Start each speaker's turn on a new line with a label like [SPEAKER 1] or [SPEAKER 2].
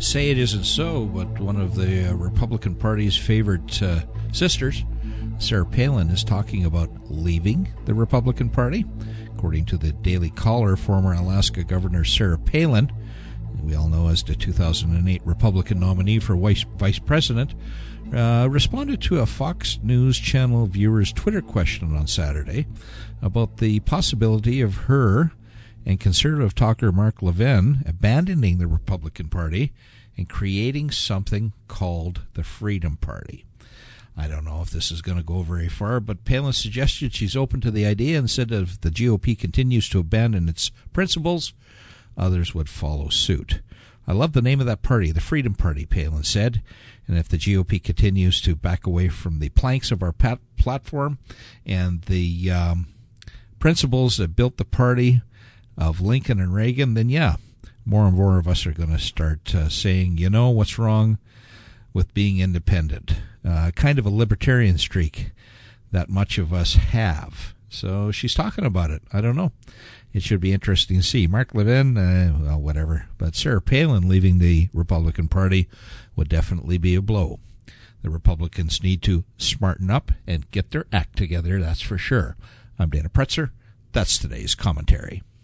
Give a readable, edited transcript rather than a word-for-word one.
[SPEAKER 1] say it isn't so, but one of the Republican Party's favorite sisters, Sarah Palin, is talking about leaving the Republican Party. According to the Daily Caller, former Alaska Governor Sarah Palin, we all know as the 2008 Republican nominee for vice president, responded to a Fox News Channel viewer's Twitter question on Saturday about the possibility of her and conservative talker Mark Levin abandoning the Republican Party and creating something called the Freedom Party. I don't know if this is going to go very far, but Palin suggested she's open to the idea and said if the GOP continues to abandon its principles, others would follow suit. I love the name of that party, the Freedom Party, Palin said, and if the GOP continues to back away from the planks of our platform and the principles that built the party of Lincoln and Reagan, then yeah, more and more of us are going to start saying, you know, what's wrong with being independent? Kind of a libertarian streak that much of us have. So she's talking about it. I don't know. It should be interesting to see. Mark Levin, well, whatever. But Sarah Palin leaving the Republican Party would definitely be a blow. The Republicans need to smarten up and get their act together, that's for sure. I'm Dana Pretzer. That's today's commentary.